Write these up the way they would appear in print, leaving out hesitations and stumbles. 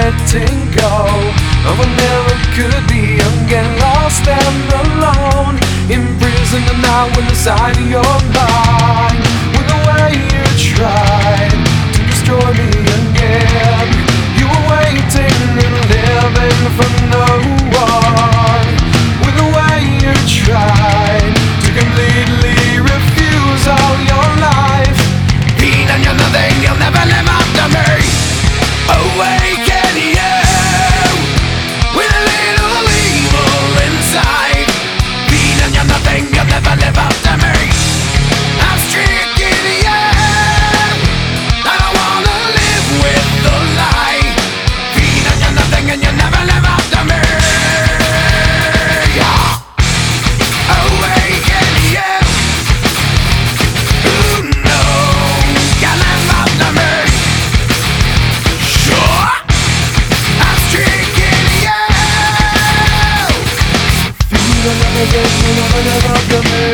letting go of what never could be. I'm getting lost and alone, imprisoned now inside of your mind, with the way you tried to destroy me again. You were waiting and living for no one, with the way you tried to completely refuse all your life. Being and you're nothing, you'll never live after me. Awaken you with a little evil inside. Being and you're nothing, you'll never live after me. I'm stricken you. I don't wanna live with the lie. Being and you're nothing, and you'll never live after me. Awaken you. Ooh, no, can't live after me. Sure, I'm stricken you. Feel another day, you'll never live after me.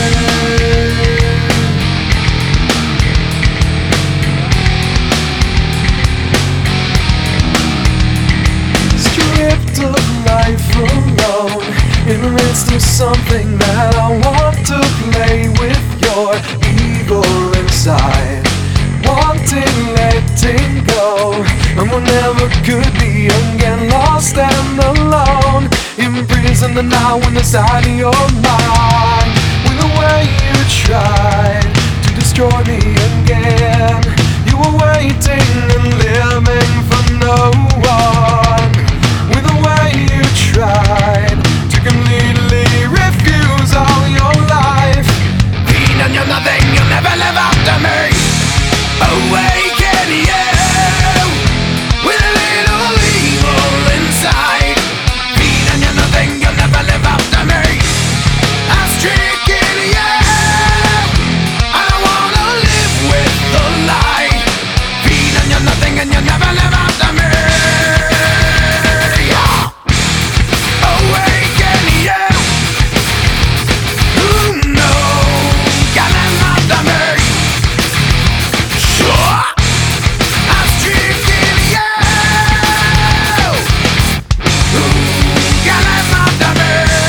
Stripped of life alone, in the midst of something that I want to play with your evil inside. Wanting, letting go, and what never could be. I'm getting lost and alone, imprisoned now inside of your mind, with the way you tried to destroy me again. You were waiting and living for no one, with the way you tried to completely refuse all your life. Being and you're nothing, you'll never live after me. Awaken you with a little evil inside. Being and you're nothing, you'll never live after me. I'm stricken you. I don't wanna live with the lie. Being and you're nothing, and you'll never live after me. Awaken you. Ooh, no, can't live after me. Sure, I'm stricken you. Ooh, can't live after me.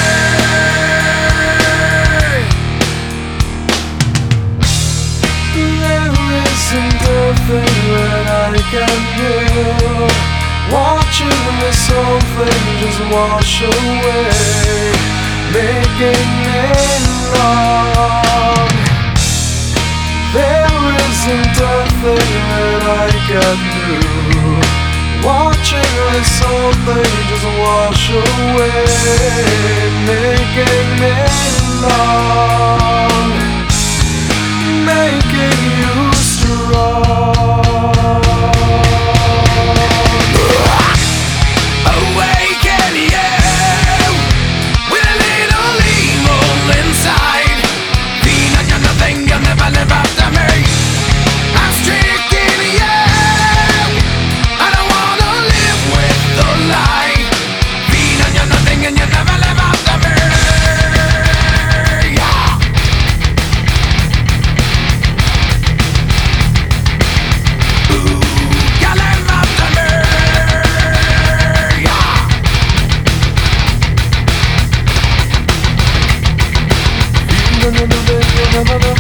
There isn't a thing that I can do. Watching this whole thing just wash away, making it long. There isn't a thing that I can do. Watching this whole thing just wash away, making it long, making you strong. Awaken you with a little evil inside. Being and you're nothing, you'll never live after me. I'm stricken you. I don't wanna live with the lie. Being and you're nothing, and you'll never live after me. Ooh, can't live after me. You'll never